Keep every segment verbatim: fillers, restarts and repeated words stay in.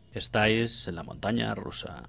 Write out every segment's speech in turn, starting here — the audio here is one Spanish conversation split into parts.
Estáis en la montaña rusa.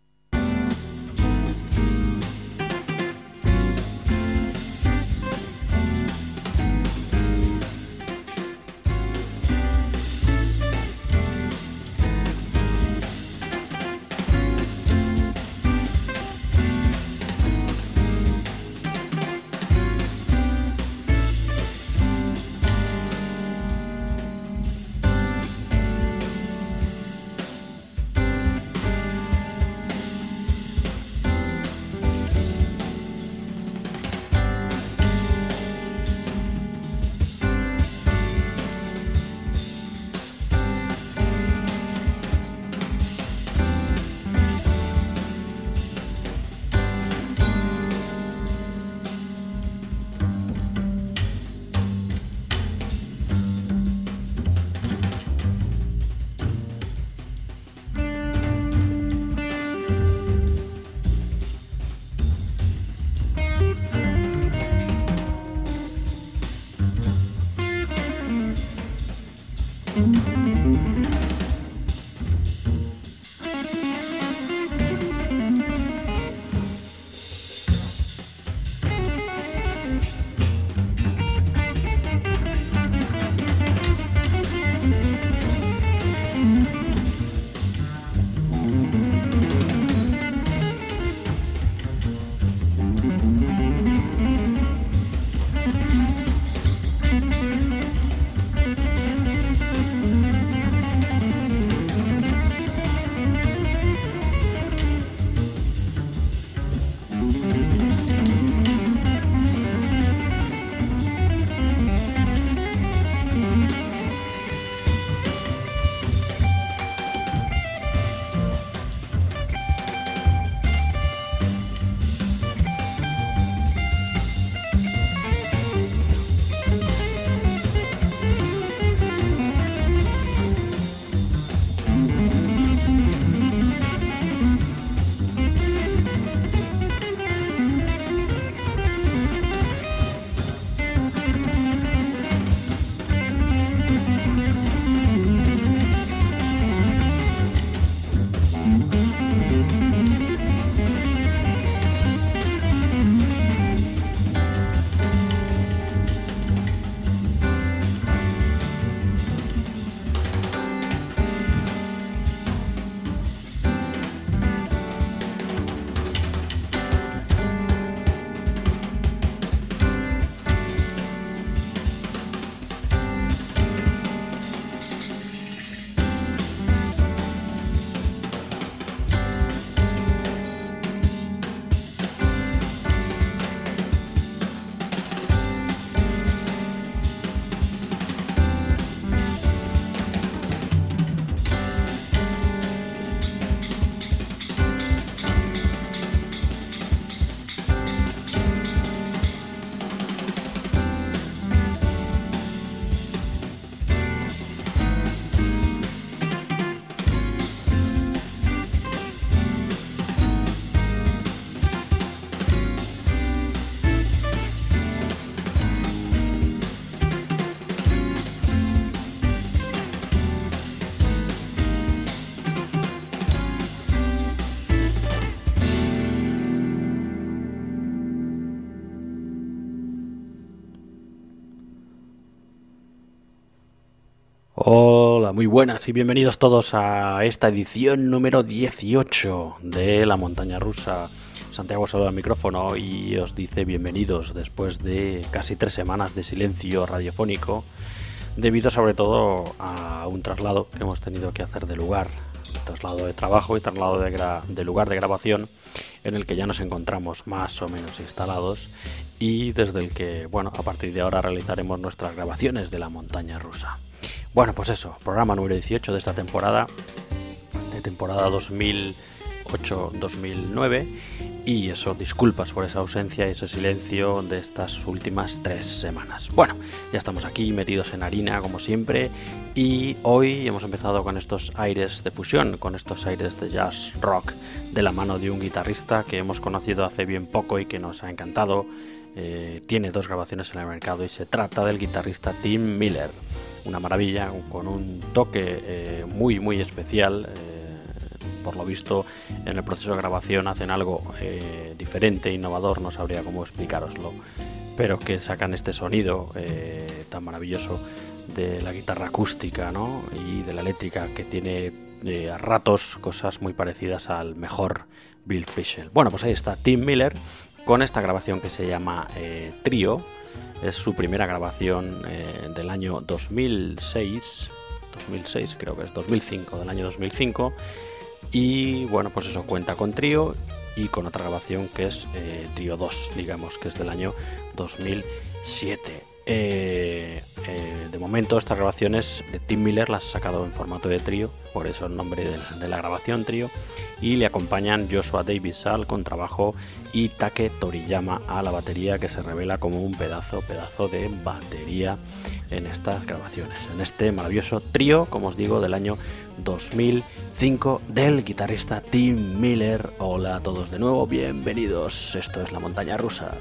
Hola, muy buenas y bienvenidos todos a esta edición número dieciocho de La Montaña Rusa. Santiago saluda al micrófono y os dice bienvenidos después de casi tres semanas de silencio radiofónico, debido sobre todo a un traslado que hemos tenido que hacer de lugar, traslado de trabajo y traslado de, gra- de lugar de grabación, en el que ya nos encontramos más o menos instalados y desde el que, bueno, a partir de ahora realizaremos nuestras grabaciones de La Montaña Rusa. Bueno, pues eso, programa número dieciocho de esta temporada, de temporada dos mil ocho dos mil nueve, y eso, disculpas por esa ausencia y ese silencio de estas últimas tres semanas. Bueno, ya estamos aquí metidos en harina como siempre, y hoy hemos empezado con estos aires de fusión, con estos aires de jazz rock, de la mano de un guitarrista que hemos conocido hace bien poco y que nos ha encantado. Eh, tiene dos grabaciones en el mercado y se trata del guitarrista Tim Miller. Una maravilla, con un toque eh, muy muy especial, eh, por lo visto en el proceso de grabación hacen algo eh, diferente, innovador, no sabría cómo explicároslo, pero que sacan este sonido eh, tan maravilloso de la guitarra acústica, ¿no? Y de la eléctrica, que tiene eh, a ratos cosas muy parecidas al mejor Bill Frisell. Bueno, pues ahí está Tim Miller con esta grabación que se llama eh, Trío. Es su primera grabación eh, del año dos mil seis, dos mil seis creo que es, dos mil cinco, del año dos mil cinco. Y bueno, pues eso, cuenta con Trío y con otra grabación que es eh, Trío dos, digamos, que es del año dos mil siete. Eh, eh, de momento estas grabaciones de Tim Miller las ha sacado en formato de trío, por eso el nombre de, de la grabación, Trío, y le acompañan Joshua Davis al contrabajo y Take Toriyama a la batería, que se revela como un pedazo, pedazo de batería en estas grabaciones, en este maravilloso trío, como os digo, del año dos mil cinco del guitarrista Tim Miller. Hola a todos de nuevo, bienvenidos, esto es La Montaña Rusa.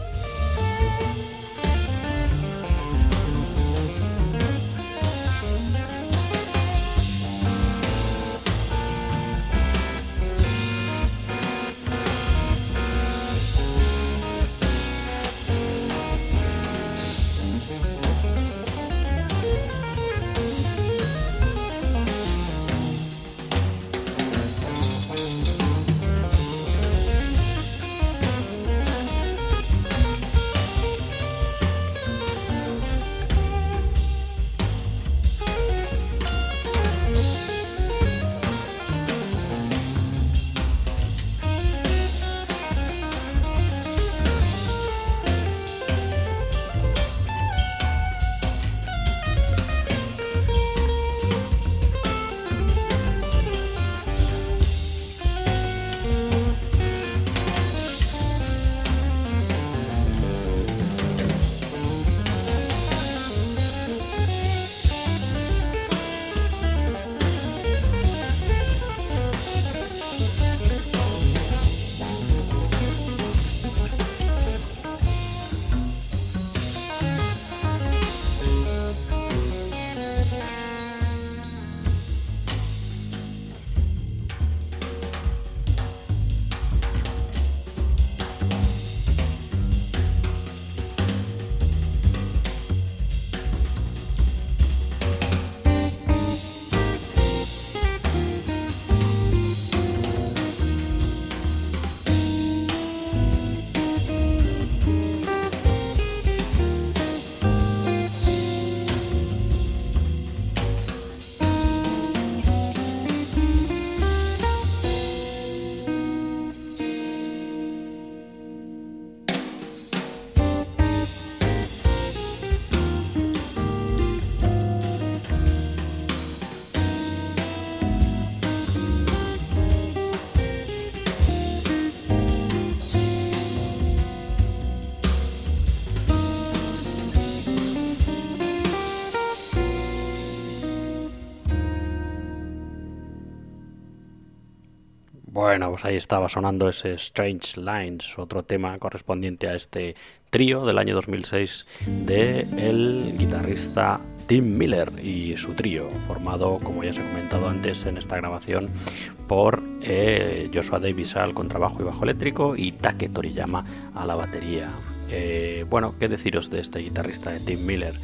Bueno, pues ahí estaba sonando ese Strange Lines, otro tema correspondiente a este trío del año dos mil seis de el guitarrista Tim Miller y su trío, formado, como ya se ha comentado antes en esta grabación, por eh, Joshua Davis al contrabajo y bajo eléctrico y Take Toriyama a la batería. Eh, bueno, ¿qué deciros de este guitarrista de Tim Miller?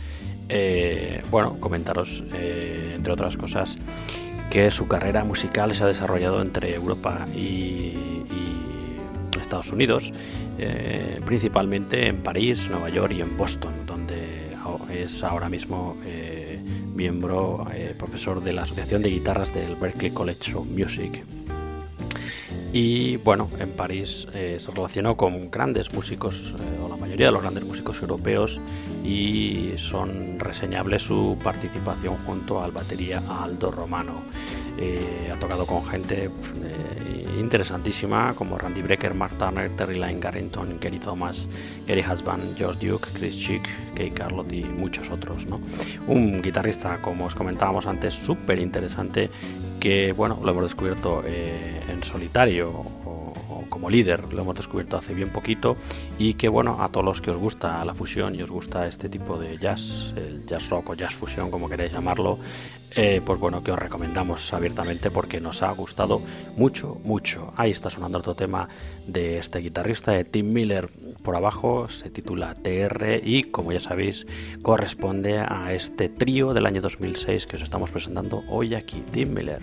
Eh, bueno, comentaros, eh, entre otras cosas, que su carrera musical se ha desarrollado entre Europa y, y Estados Unidos, eh, principalmente en París, Nueva York y en Boston, donde es ahora mismo eh, miembro, eh, profesor de la Asociación de Guitarras del Berklee College of Music. Y bueno, en París eh, se relacionó con grandes músicos, eh, o la mayoría de los grandes músicos europeos, y son reseñables su participación junto al batería Aldo Romano. Eh, ha tocado con gente eh, interesantísima como Randy Brecker, Mark Turner, Terry Lyne Garrington, Gary Thomas, Gary Husband, George Duke, Chris Chick, Kay Carlott y muchos otros, ¿no? Un guitarrista, como os comentábamos antes, súper interesante, que bueno, lo hemos descubierto eh, en solitario o, o como líder, lo hemos descubierto hace bien poquito, y que bueno, a todos los que os gusta la fusión y os gusta este tipo de jazz, el jazz rock o jazz fusión, como queréis llamarlo, eh, pues bueno, que os recomendamos abiertamente porque nos ha gustado mucho, mucho. Ahí está sonando otro tema de este guitarrista, de Tim Miller, por abajo, se titula T R y, como ya sabéis, corresponde a este trío del año dos mil seis que os estamos presentando hoy aquí, Tim Miller.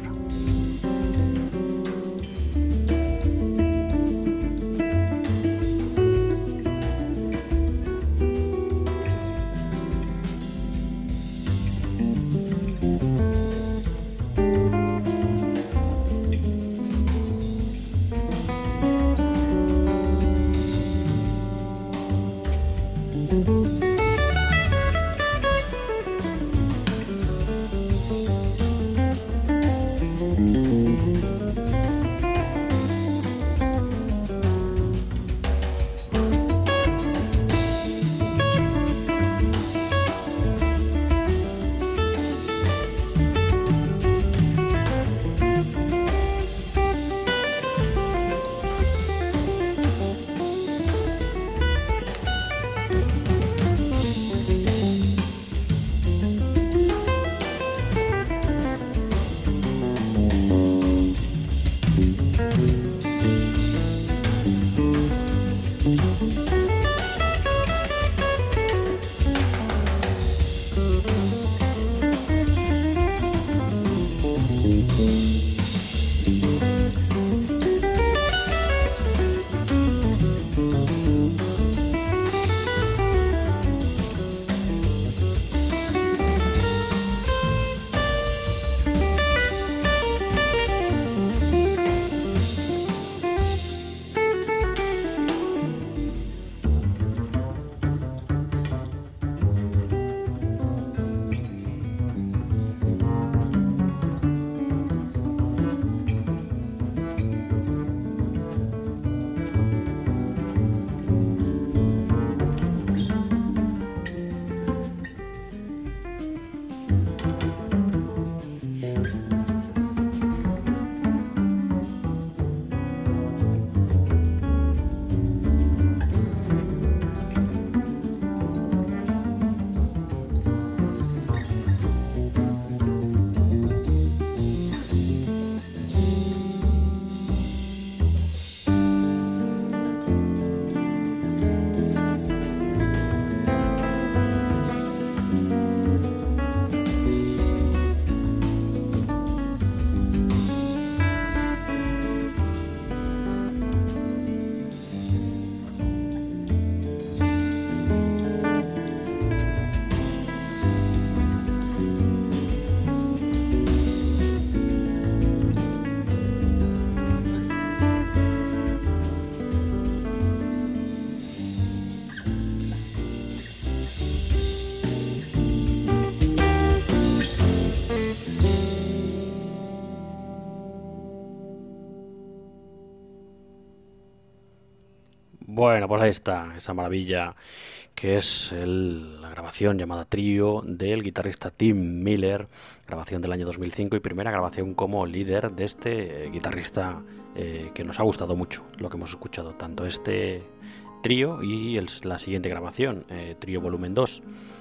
Bueno, pues ahí está, esa maravilla que es el, la grabación llamada Trío del guitarrista Tim Miller, grabación del año dos mil cinco y primera grabación como líder de este eh, guitarrista eh, que nos ha gustado mucho, lo que hemos escuchado, tanto este trío y el, la siguiente grabación, eh, Trío Volumen dos,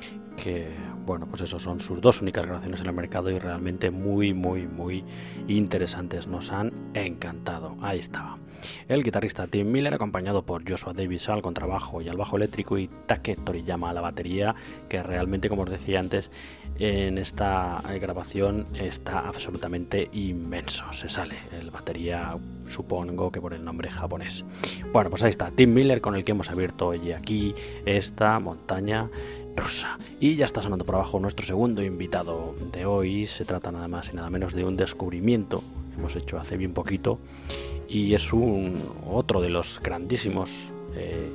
que bueno, pues eso son sus dos únicas grabaciones en el mercado y realmente muy, muy, muy interesantes, nos han encantado. Ahí estaba el guitarrista Tim Miller, acompañado por Joshua Davis al contrabajo y al bajo eléctrico y Take Toriyama a la batería, que realmente, como os decía antes, en esta grabación está absolutamente inmenso. Se sale el batería, supongo que por el nombre japonés. Bueno, pues ahí está Tim Miller, con el que hemos abierto hoy aquí esta montaña rusa. Y ya está sonando por abajo nuestro segundo invitado de hoy. Se trata nada más y nada menos de un descubrimiento que hemos hecho hace bien poquito y es un otro de los grandísimos eh,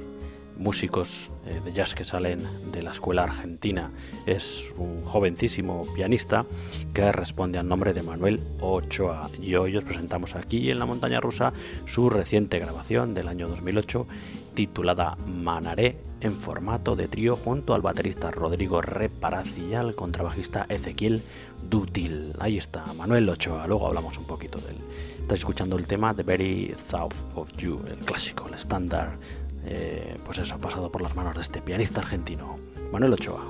músicos eh, de jazz que salen de la escuela argentina. Es un jovencísimo pianista que responde al nombre de Manuel Ochoa y hoy os presentamos aquí en La Montaña Rusa su reciente grabación del año dos mil ocho titulada Manaré en formato de trío junto al baterista Rodrigo Reparaz y al contrabajista Ezequiel Dútil. Ahí está, Manuel Ochoa, luego hablamos un poquito de él. Estáis escuchando el tema The Very Thought of You, el clásico, el estándar, eh, pues eso, pasado por las manos de este pianista argentino, Manuel Ochoa.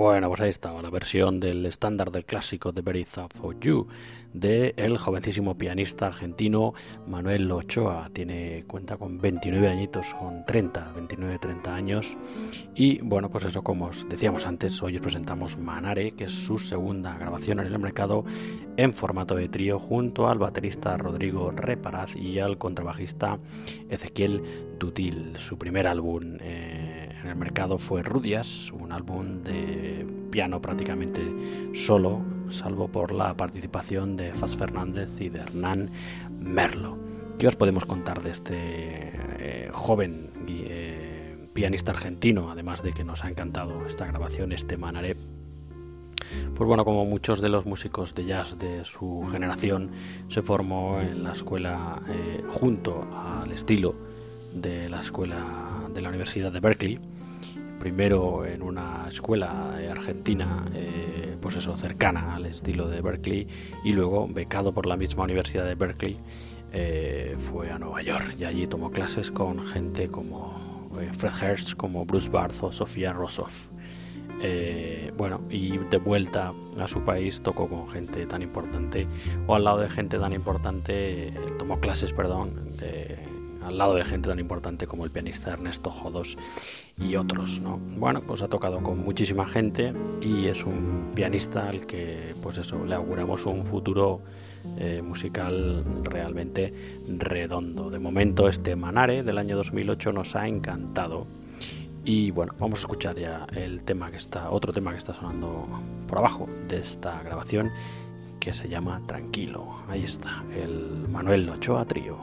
Bueno, pues ahí estaba la versión del estándar del clásico The Very Thought of You de el jovencísimo pianista argentino Manuel Ochoa. Tiene cuenta con veintinueve añitos, con treinta, veintinueve, treinta años. Y bueno, pues eso, como os decíamos antes, hoy os presentamos Manare, que es su segunda grabación en el mercado en formato de trío, junto al baterista Rodrigo Reparaz y al contrabajista Ezequiel Dutil. Su primer álbum eh, en el mercado fue Rudias, un álbum de piano prácticamente solo, salvo por la participación de Faz Fernández y de Hernán Merlo. ¿Qué os podemos contar de este eh, joven eh, pianista argentino, además de que nos ha encantado esta grabación, este Manare? Pues bueno, como muchos de los músicos de jazz de su generación, se formó en la escuela eh, junto al estilo de la escuela de la Universidad de Berkeley. Primero en una escuela argentina, eh, pues eso, cercana al estilo de Berkeley, y luego becado por la misma Universidad de Berkeley, eh, fue a Nueva York y allí tomó clases con gente como eh, Fred Hersch, como Bruce Barth o Sofía Rosoff. Eh, bueno, y de vuelta a su país tocó con gente tan importante, o al lado de gente tan importante, eh, tomó clases, perdón, de, al lado de gente tan importante como el pianista Ernesto Jodos y otros, ¿no? Bueno, pues ha tocado con muchísima gente y es un pianista al que, pues eso, le auguramos un futuro eh, musical realmente redondo. De momento, este Manare del año dos mil ocho nos ha encantado. Y bueno, vamos a escuchar ya el tema que está, otro tema que está sonando por abajo de esta grabación, que se llama Tranquilo. Ahí está, el Manuel Ochoa Trío.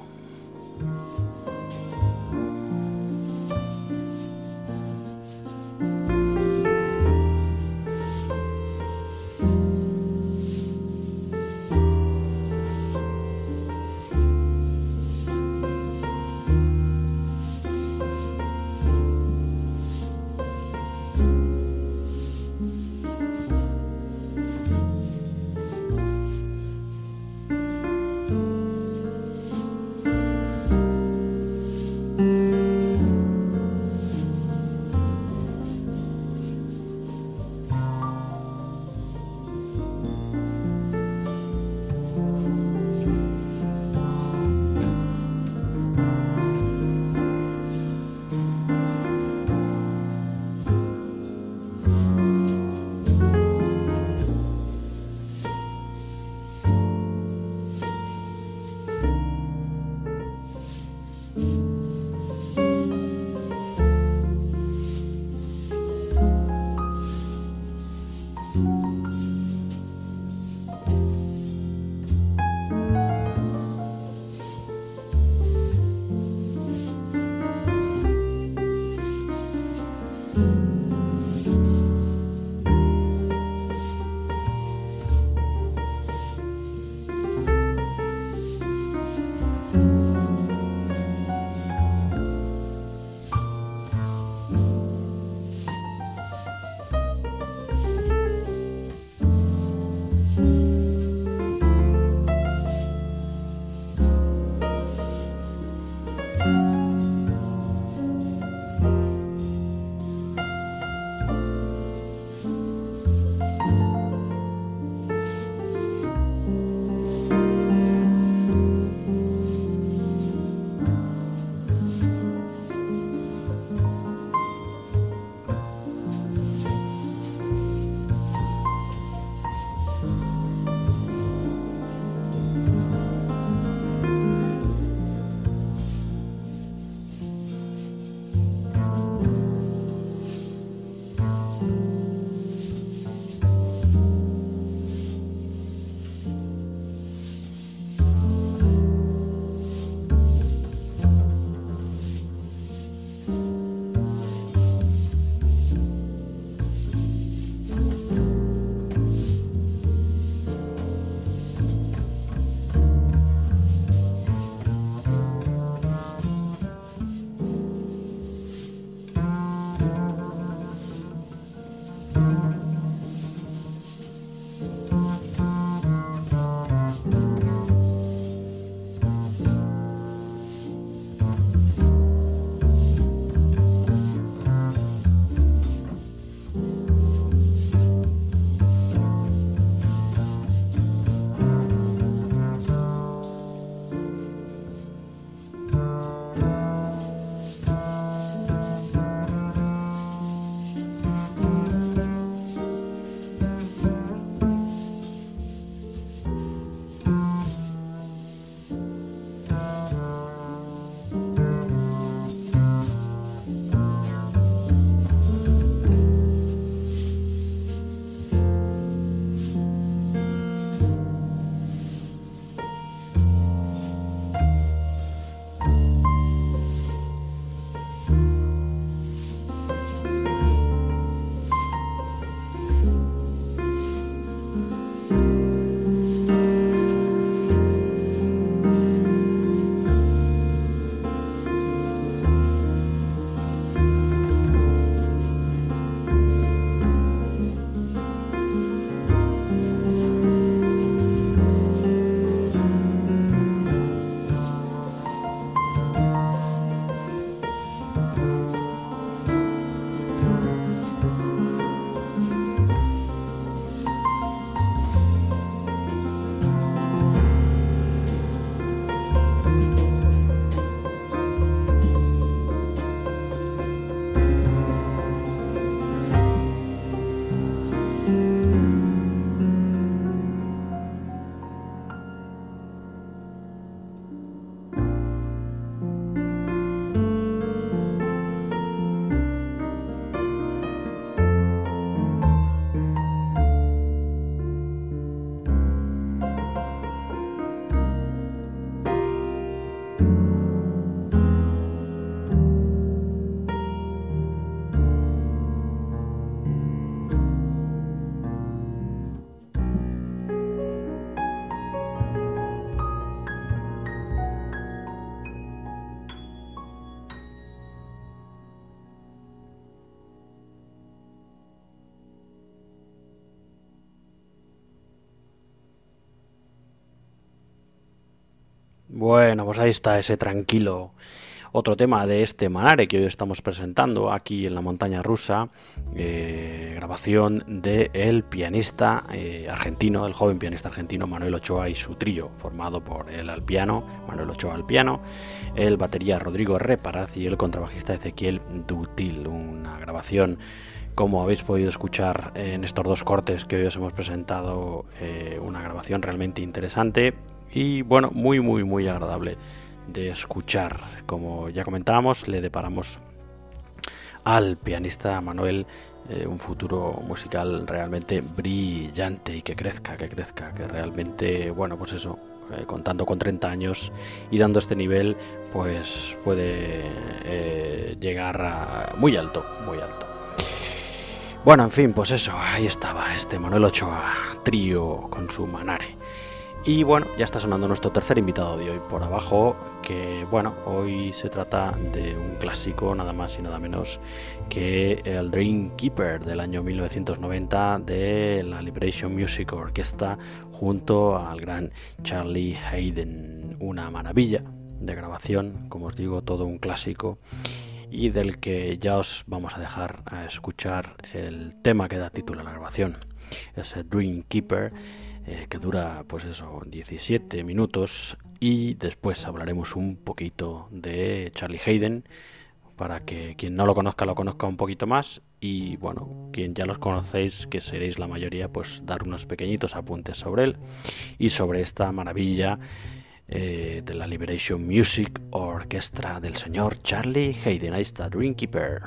Bueno, pues ahí está ese tranquilo. Otro tema de este Manare que hoy estamos presentando aquí en la montaña rusa, eh, grabación de el pianista eh, argentino, el joven pianista argentino Manuel Ochoa y su trío, formado por él al piano, Manuel Ochoa al piano, el batería Rodrigo Reparaz y el contrabajista Ezequiel Dutil. Una grabación, como habéis podido escuchar en estos dos cortes que hoy os hemos presentado, eh, una grabación realmente interesante y bueno, muy muy muy agradable de escuchar. Como ya comentábamos, le deparamos al pianista Manuel eh, un futuro musical realmente brillante y que crezca, que crezca, que realmente, bueno, pues eso, eh, contando con treinta años y dando este nivel, pues puede eh, llegar a muy alto, muy alto. Bueno, en fin, pues eso, ahí estaba este Manuel Ochoa, trío con su Manare. Y bueno, ya está sonando nuestro tercer invitado de hoy por abajo, que bueno, hoy se trata de un clásico nada más y nada menos que el Dream Keeper del año mil novecientos noventa de la Liberation Music Orchestra junto al gran Charlie Haydn. Una maravilla de grabación, como os digo, todo un clásico y del que ya os vamos a dejar a escuchar el tema que da título a la grabación, ese Dream Keeper. Eh, que dura pues eso, diecisiete minutos, y después hablaremos un poquito de Charlie Haydn para que quien no lo conozca lo conozca un poquito más, y bueno, quien ya los conocéis, que seréis la mayoría, pues dar unos pequeñitos apuntes sobre él y sobre esta maravilla eh, de la Liberation Music Orchestra del señor Charlie Haydn. Ahí está, Dream Keeper.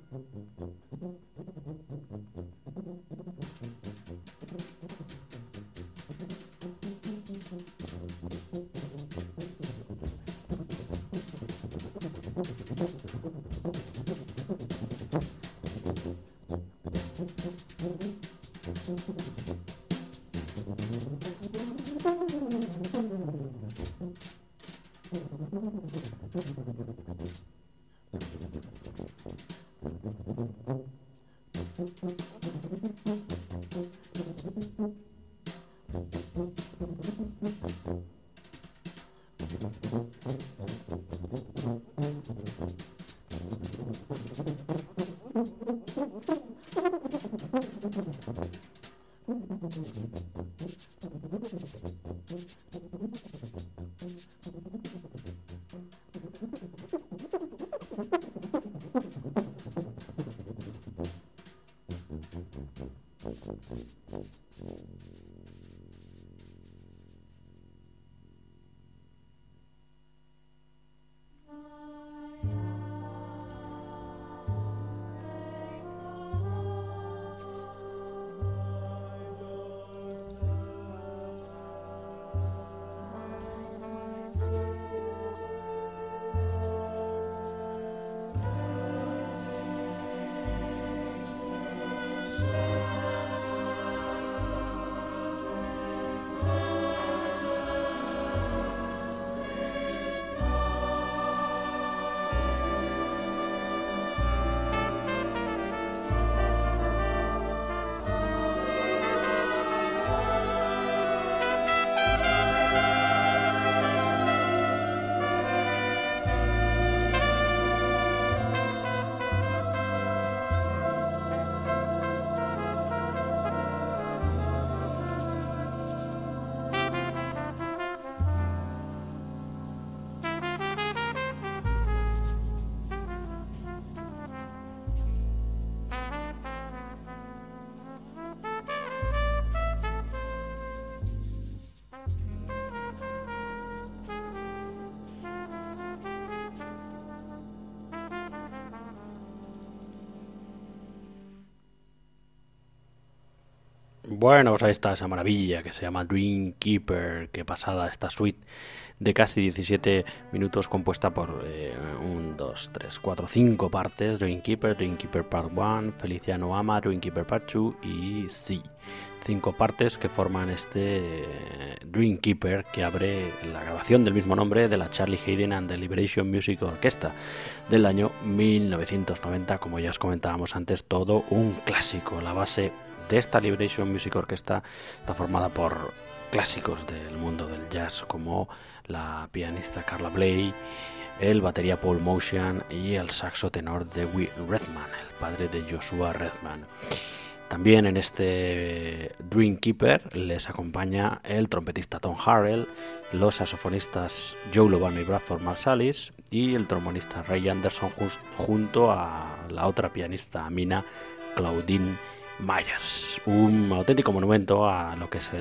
Bueno, pues ahí está esa maravilla que se llama Dream Keeper, que pasada esta suite de casi diecisiete minutos compuesta por eh, uno, dos, tres, cuatro, cinco partes: Dream Keeper, Dream Keeper Part uno, Feliciano Ama, Dream Keeper Part dos y Sí. Cinco partes que forman este eh, Dream Keeper, que abre la grabación del mismo nombre de la Charlie Haden and the Liberation Music Orchestra del año mil novecientos noventa. Como ya os comentábamos antes, todo un clásico. La base de esta Liberation Music Orchestra está formada por clásicos del mundo del jazz, como la pianista Carla Bley, el batería Paul Motian y el saxo tenor Dewey Redman, el padre de Joshua Redman. También en este Dream Keeper les acompaña el trompetista Tom Harrell, los saxofonistas Joe Lovano y Bradford Marsalis y el trombonista Ray Anderson junto a la otra pianista Amina Claudine Myers. Un auténtico monumento a lo que es el,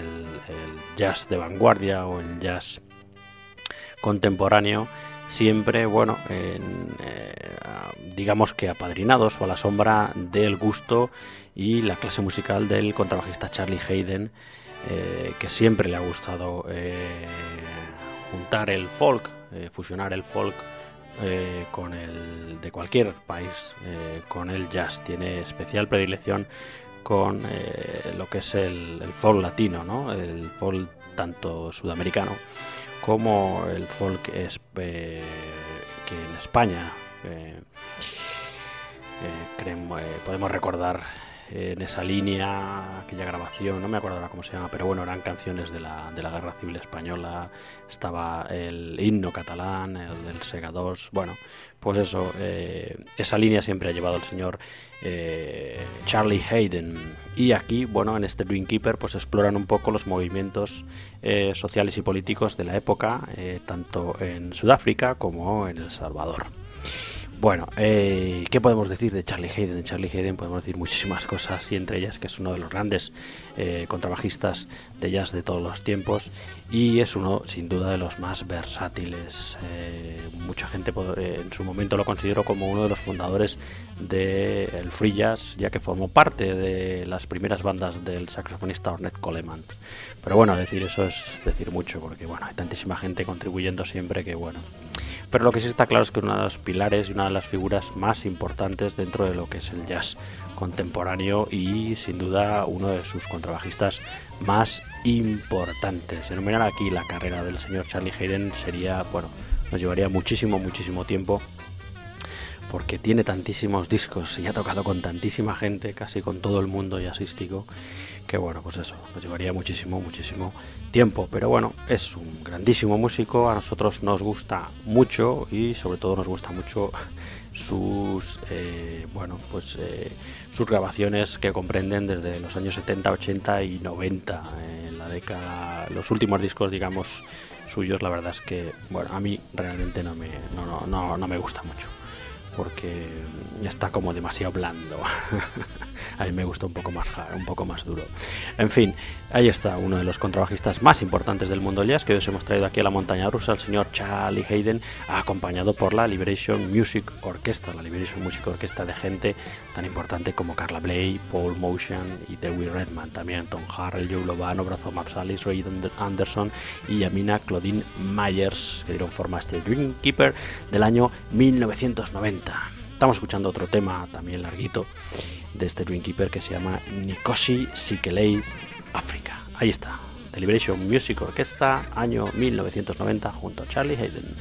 el jazz de vanguardia o el jazz contemporáneo, siempre, bueno, en, eh, digamos que apadrinados o a la sombra del gusto y la clase musical del contrabajista Charlie Haden, eh, que siempre le ha gustado eh, juntar el folk, eh, fusionar el folk eh, con el de cualquier país, eh, con el jazz. Tiene especial predilección con eh, lo que es el, el folk latino, ¿no? El folk tanto sudamericano como el folk es, eh, que en España eh, eh, creemos, eh, podemos recordar eh, en esa línea, aquella grabación, no me acuerdo ahora cómo se llama, pero bueno, eran canciones de la, de la Guerra Civil Española. Estaba el himno catalán, el del Segadors. Bueno, pues eso, eh, esa línea siempre ha llevado el señor eh, Charlie Haden. Y aquí, bueno, en este Dream Keeper pues exploran un poco los movimientos eh, sociales y políticos de la época, eh, tanto en Sudáfrica como en El Salvador. Bueno, eh, ¿qué podemos decir de Charlie Haden? De Charlie Haden podemos decir muchísimas cosas, y entre ellas que es uno de los grandes eh, contrabajistas de jazz de todos los tiempos, y es uno sin duda de los más versátiles. Eh, mucha gente eh, en su momento lo consideró como uno de los fundadores del free jazz, ya que formó parte de las primeras bandas del saxofonista Ornette Coleman. Pero bueno, decir eso es decir mucho, porque bueno, hay tantísima gente contribuyendo siempre que bueno. Pero lo que sí está claro es que uno de los pilares y una de las figuras más importantes dentro de lo que es el jazz contemporáneo, y sin duda uno de sus contrabajistas más importantes. Enumerar aquí la carrera del señor Charlie Haden sería, bueno, nos llevaría muchísimo, muchísimo tiempo, porque tiene tantísimos discos y ha tocado con tantísima gente, casi con todo el mundo jazzístico, que bueno, pues eso, nos llevaría muchísimo, muchísimo tiempo. Pero bueno, es un grandísimo músico, a nosotros nos gusta mucho, y sobre todo nos gusta mucho sus eh, bueno pues eh, sus grabaciones, que comprenden desde los años setenta, ochenta y noventa. En la década, los últimos discos, digamos, suyos, la verdad es que bueno, a mí realmente no me, no, no, no, no me gusta mucho, porque está como demasiado blando. A mí me gusta un poco más hard, un poco más duro. En fin, ahí está uno de los contrabajistas más importantes del mundo jazz, que hoy os hemos traído aquí a la montaña rusa, el señor Charlie Haden, acompañado por la Liberation Music Orchestra, la Liberation Music Orchestra de gente tan importante como Carla Bley, Paul Motian y Dewey Redman, también Tom Harrell, Joe Lovano, Brazo Marsalis, Ray Anderson y Amina Claudine Myers, que dieron forma a este Dream Keeper del año mil novecientos noventa. Estamos escuchando otro tema también larguito de este Dream Keeper, que se llama Nkosi Sikelei Africa. Ahí está, The Liberation Music Orchestra, año mil novecientos noventa, junto a Charlie Haden.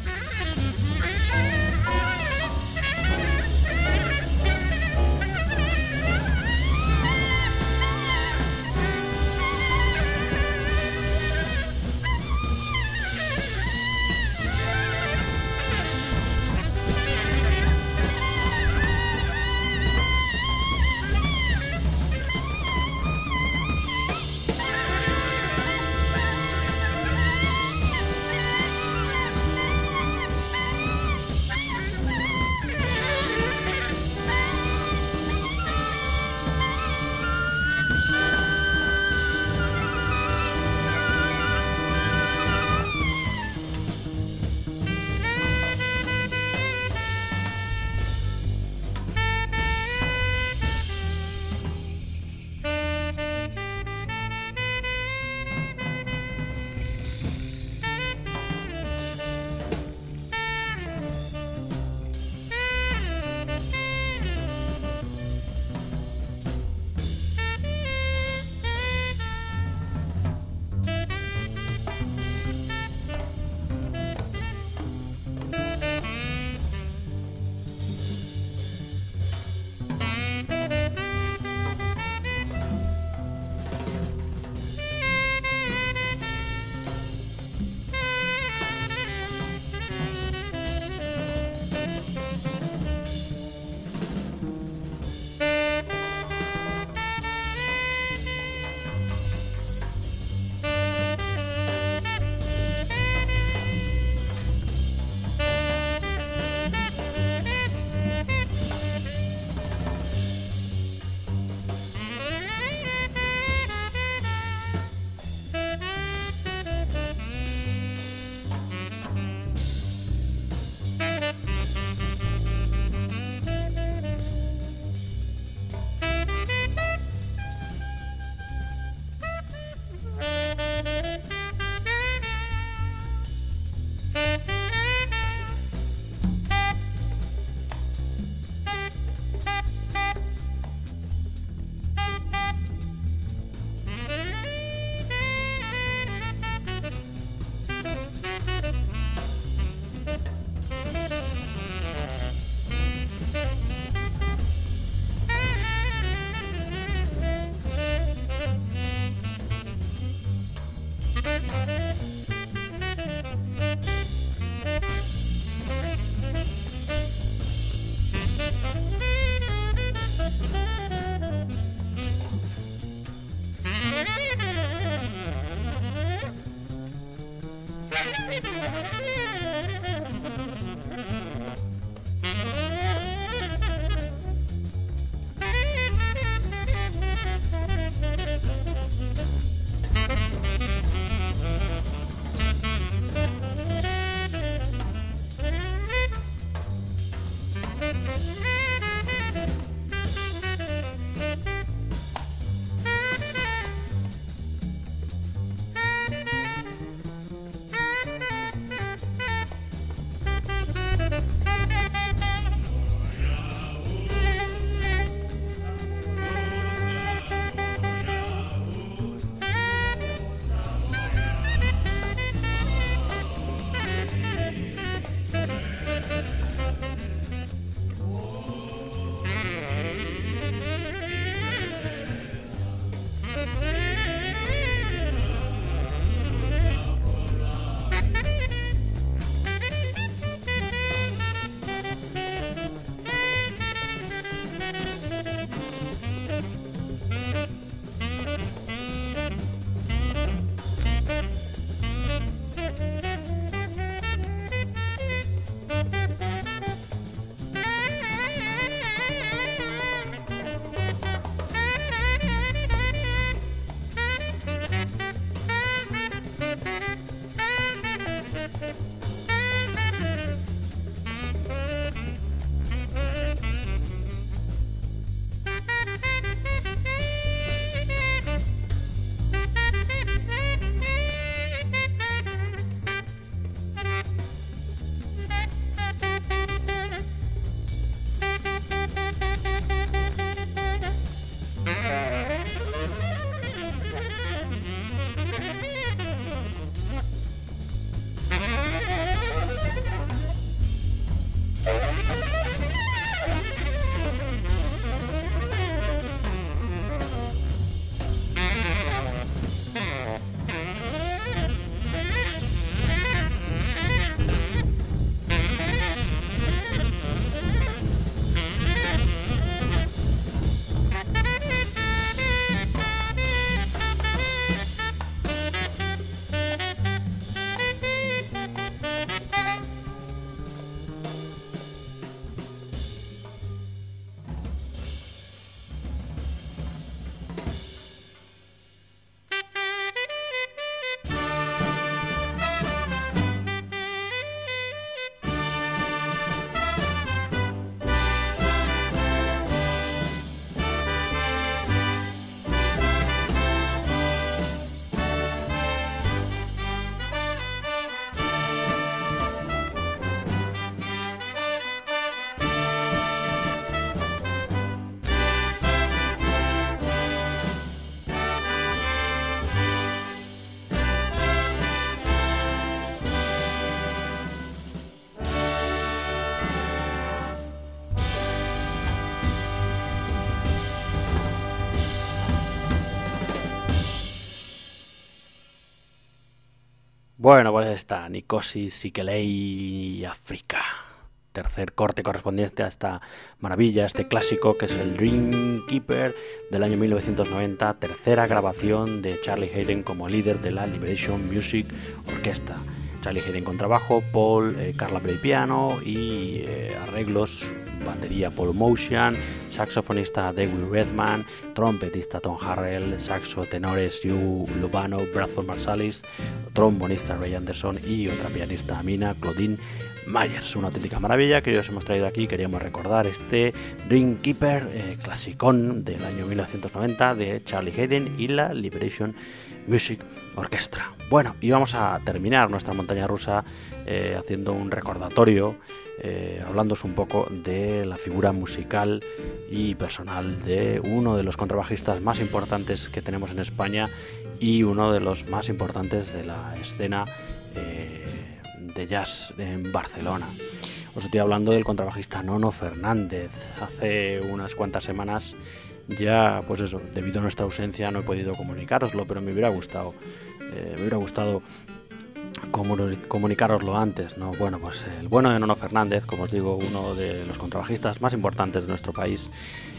Bueno, pues está Nikosi Sikelei África. Tercer corte correspondiente a esta maravilla, este clásico que es el Dream Keeper del año mil novecientos noventa, tercera grabación de Charlie Haden como líder de la Liberation Music Orchestra. Charlie Haden con trabajo, Paul eh, Carlabrey piano y eh, arreglos, batería Paul Motion, saxofonista David Redman, trompetista Tom Harrell, saxo tenores Hugh Lubano, Bradford Marsalis, trombonista Ray Anderson y otra pianista Amina Claudine Myers. Una auténtica maravilla que os hemos traído aquí. Queríamos recordar este Dream Keeper, eh, clasicón del año mil novecientos noventa de Charlie Haden y la Liberation Music Orchestra. Bueno, y vamos a terminar nuestra montaña rusa eh, haciendo un recordatorio, eh, hablándoos un poco de la figura musical y personal de uno de los contrabajistas más importantes que tenemos en España y uno de los más importantes de la escena eh, de jazz en Barcelona. Os estoy hablando del contrabajista Nono Fernández. Hace unas cuantas semanas ya, pues eso, debido a nuestra ausencia no he podido comunicároslo, pero me hubiera gustado, eh, me hubiera gustado comunicároslo antes, ¿no? Bueno, pues el bueno de Nono Fernández, como os digo, uno de los contrabajistas más importantes de nuestro país,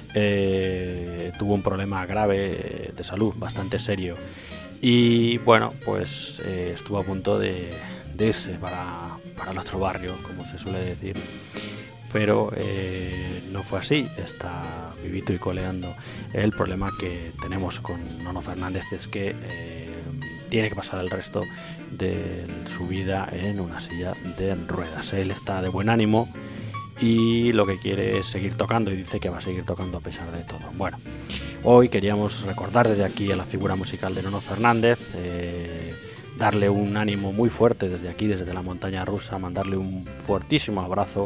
eh, tuvo un problema grave de salud, bastante serio, y bueno, pues eh, estuvo a punto de, de irse para, para el otro barrio, como se suele decir. Pero eh, no fue así, está vivito y coleando. El problema que tenemos con Nono Fernández es que eh, tiene que pasar el resto de su vida en una silla de ruedas. Él está de buen ánimo y lo que quiere es seguir tocando y dice que va a seguir tocando a pesar de todo. Bueno, hoy queríamos recordar desde aquí a la figura musical de Nono Fernández, eh, darle un ánimo muy fuerte desde aquí, desde la montaña rusa, mandarle un fuertísimo abrazo.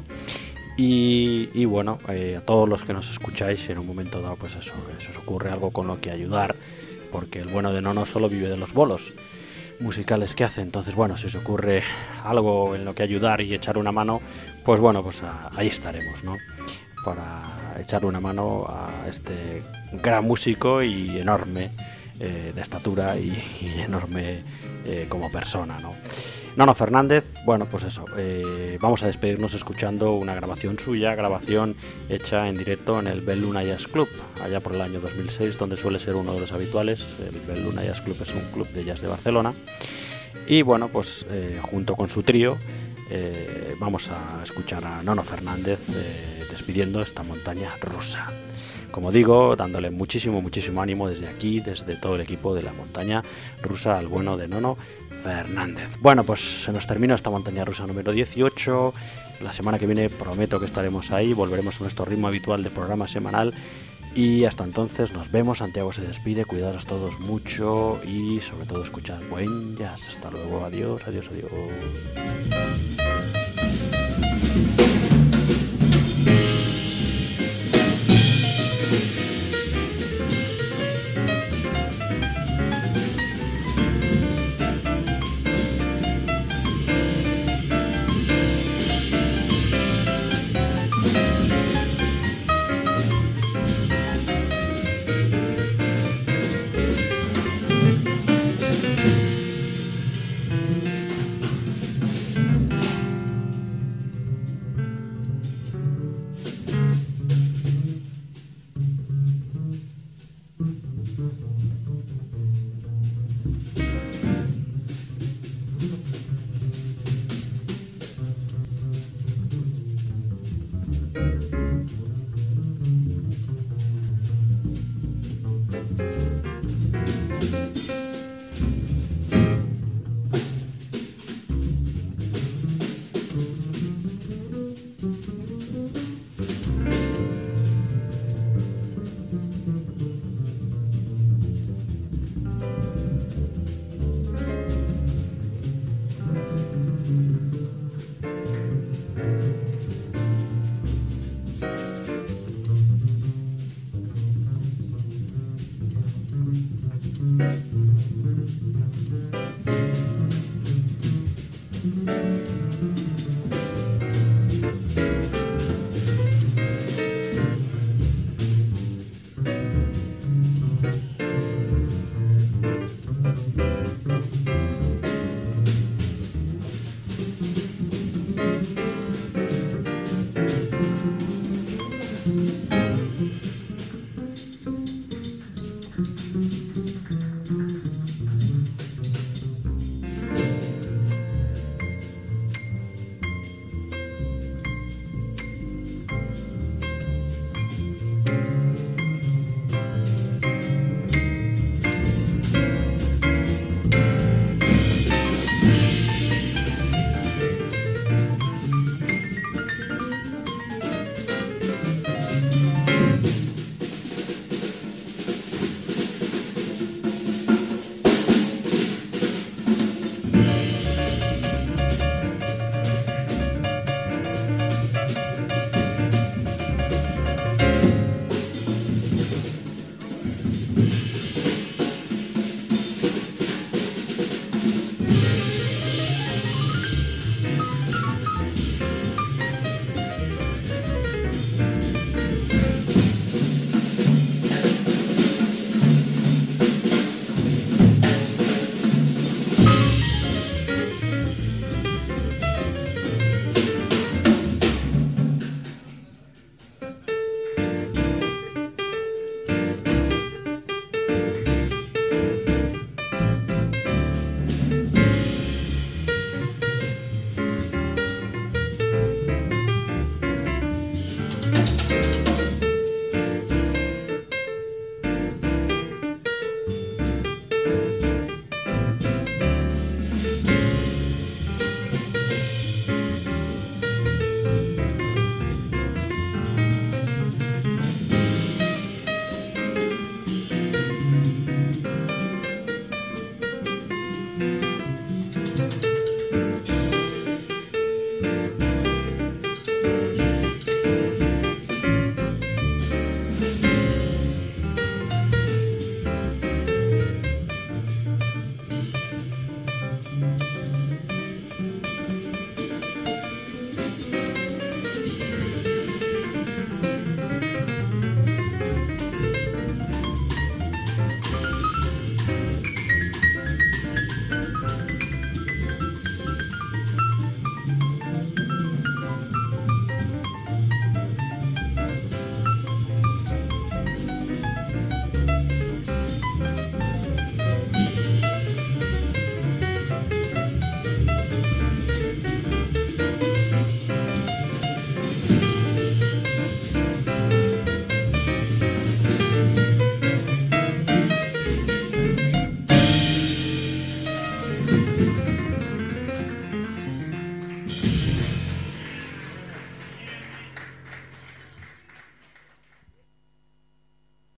Y, y bueno, eh, a todos los que nos escucháis, si en un momento dado pues eso, se os ocurre algo con lo que ayudar, porque el bueno de Nono solo vive de los bolos musicales que hace. Entonces bueno, si os ocurre algo en lo que ayudar y echar una mano, pues bueno, pues a, ahí estaremos, ¿no? Para echarle una mano a este gran músico y enorme eh, de estatura y, y enorme eh, como persona, ¿no? Nono Fernández, bueno, pues eso, eh, vamos a despedirnos escuchando una grabación suya, grabación hecha en directo en el Bell Luna Jazz Club, allá por el año dos mil seis, donde suele ser uno de los habituales. El Bell Luna Jazz Club es un club de jazz de Barcelona. Y bueno, pues eh, junto con su trío, eh, vamos a escuchar a Nono Fernández eh, despidiendo esta montaña rusa. Como digo, dándole muchísimo, muchísimo ánimo desde aquí, desde todo el equipo de la montaña rusa al bueno de Nono Fernández. Bueno, pues se nos termina esta montaña rusa número dieciocho. La semana que viene prometo que estaremos ahí, volveremos a nuestro ritmo habitual de programa semanal. Y hasta entonces nos vemos. Santiago se despide, cuidaros todos mucho y sobre todo escuchad buen jazz. Hasta luego, adiós, adiós, adiós.